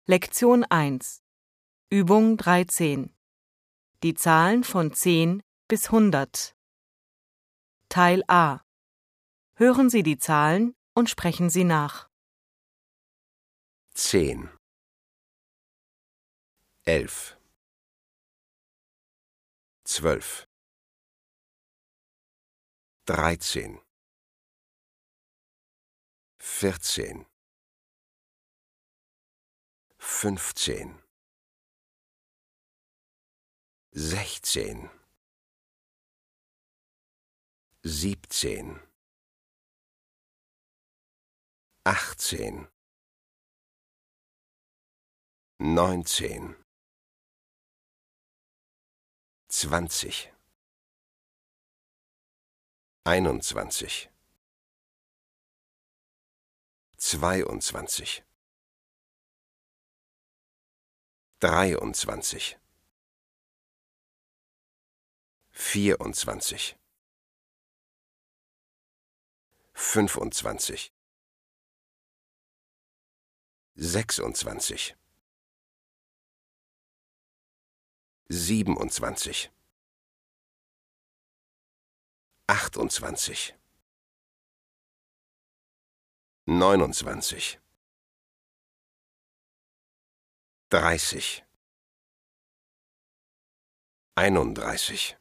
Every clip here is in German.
Lektion 1 Übung 13 Die Zahlen von 10 bis 100 Teil A Hören Sie die Zahlen und sprechen sie nach. 10 11 12 13 14 15 16 17 18 19 20 21 22 23 24 25 26 27 28 29 30 31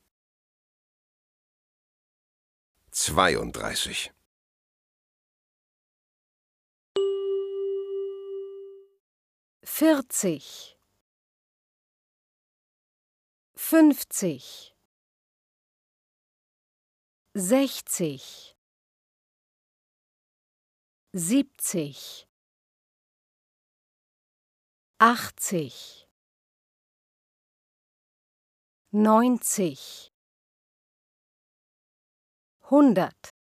32 40 50 60 70 80 90 100